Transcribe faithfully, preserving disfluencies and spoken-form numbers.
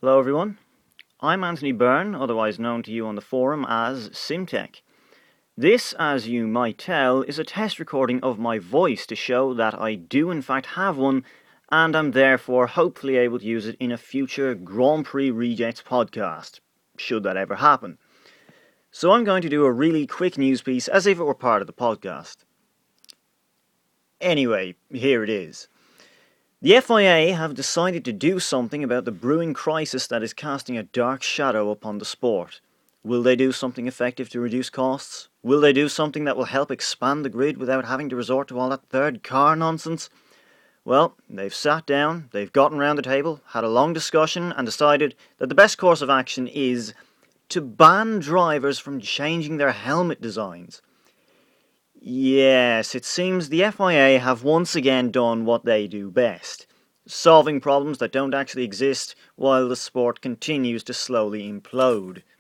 Hello everyone, I'm Anthony Byrne, otherwise known to you on the forum as Simtech. This, as you might tell, is a test recording of my voice to show that I do in fact have one, and am therefore hopefully able to use it in a future Grand Prix Rejects podcast, should that ever happen. So I'm going to do a really quick news piece as if it were part of the podcast. Anyway, here it is. The F I A have decided to do something about the brewing crisis that is casting a dark shadow upon the sport. Will they do something effective to reduce costs? Will they do something that will help expand the grid without having to resort to all that third car nonsense? Well, they've sat down, they've gotten round the table, had a long discussion and decided that the best course of action is to ban drivers from changing their helmet designs. Yes, it seems the F I A have once again done what they do best, solving problems that don't actually exist while the sport continues to slowly implode.